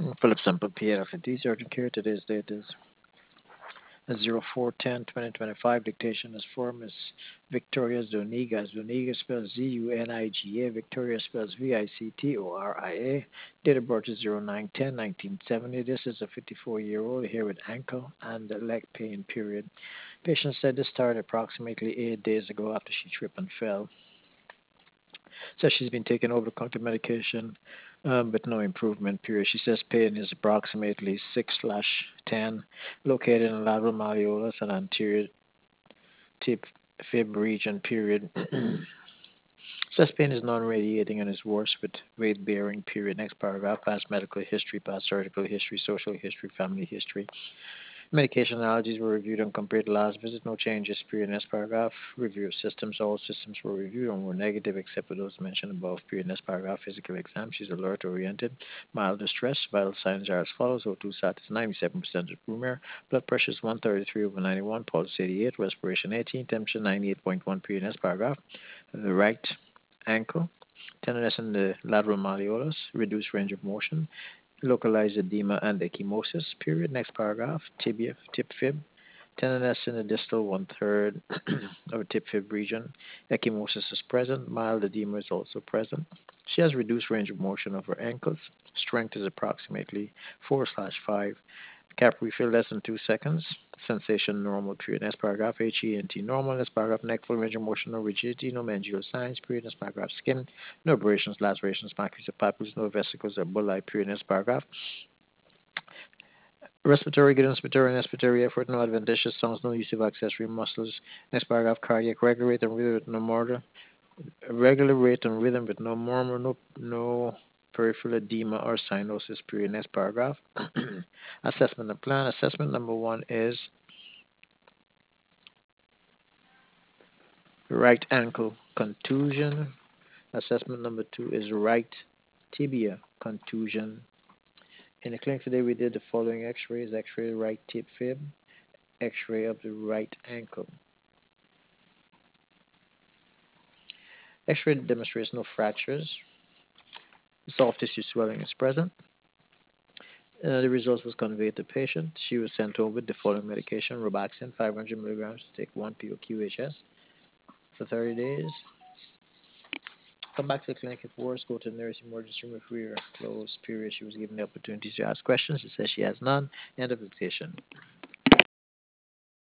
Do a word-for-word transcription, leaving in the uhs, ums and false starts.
Philip Sample P L F D Urgent Care. Today's date is zero four ten twenty twenty-five. Dictation is for Miss Victoria Zuniga. Zuniga spells Z U N I G A. Victoria spells V I C T O R I A. Date of birth is zero nine ten nineteen seventy. This is a fifty-four year old here with ankle and leg pain, period. Patient said this started approximately eight days ago after she tripped and fell. Says she's been taking over the counter medication, um, but no improvement, period. She says pain is approximately six slash ten, located in the lateral malleolus and anterior tip fib region, period. Says pain is non-radiating and is worse with weight bearing, period. Next paragraph, past medical history, past surgical history, social history, family history. Medication allergies were reviewed and compared to last visit. No changes, period. Next paragraph. Review of systems. All systems were reviewed and were negative except for those mentioned above, period. Next paragraph. Physical exam. She's alert oriented. Mild distress. Vital signs are as follows. O two sat is ninety-seven percent of room air. Blood pressure is one thirty-three over ninety-one. Pulse eighty-eight. Respiration eighteen. Temperature ninety-eight point one, period. Next paragraph. The right ankle. Tenderness in the lateral malleolus. Reduced range of motion. Localized edema and ecchymosis, period. Next paragraph, tibia, tip fib, tenderness in the distal one third of the tip fib region. Ecchymosis is present. Mild edema is also present. She has reduced range of motion of her ankles. Strength is approximately four slash five. Cap refill less than two seconds. Sensation normal, period. Next paragraph, H E N T normal. Next paragraph, neck full range of motion, no rigidity, no meningeal signs, period. Next paragraph, skin, no abrasions, lacerations, macules, or papules, no vesicles or bullae, period. Next paragraph, respiratory, good inspiratory and expiratory effort, no adventitious sounds, no use of accessory muscles. Next paragraph, cardiac, regular rate and rhythm with no murder, regular rate and rhythm with no murmur, no no peripheral edema or cyanosis, period. Next paragraph, assessment and plan. Assessment number one is right ankle contusion. Assessment number two is right tibia contusion. In the clinic today, we did the following x-rays: x-ray right tib fib, x-ray of the right ankle. X-ray demonstrates no fractures. Soft tissue swelling is present. Uh, the results was conveyed to patient. She was sent home with the following medication: Robaxin, five hundred milligrams to take one P O Q H S for thirty days. Come back to the clinic if worse. Go to the nearest emergency room if we are closed. Period. She was given the opportunity to ask questions. She says she has none. End of dictation.